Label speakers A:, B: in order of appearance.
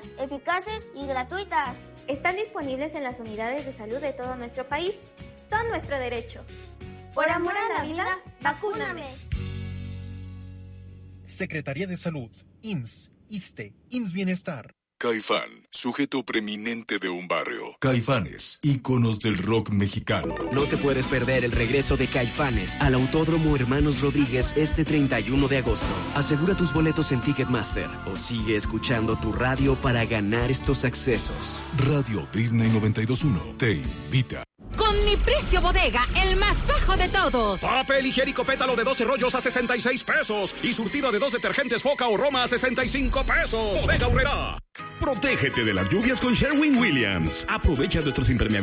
A: eficaces y gratuitas.
B: Están disponibles en las unidades de salud de todo nuestro país. Son nuestro derecho.
A: Por amor a la vida, vacúname.
C: Secretaría de Salud, IMSS, ISSSTE, IMSS Bienestar.
D: Caifán, sujeto preeminente de un barrio.
E: Caifanes, íconos del rock mexicano.
F: No te puedes perder el regreso de Caifanes al Autódromo Hermanos Rodríguez este 31 de agosto. Asegura tus boletos en Ticketmaster o sigue escuchando tu radio para ganar estos accesos.
E: Radio Disney 92.1 te invita.
G: Con mi precio bodega, el más bajo de todos.
H: Papel higiénico pétalo de 12 rollos a 66 pesos. Y surtido de 2 detergentes Foca o Roma a 65 pesos. Bodega Aurrerá.
I: Protégete de las lluvias con Sherwin-Williams. Aprovecha nuestros impermeables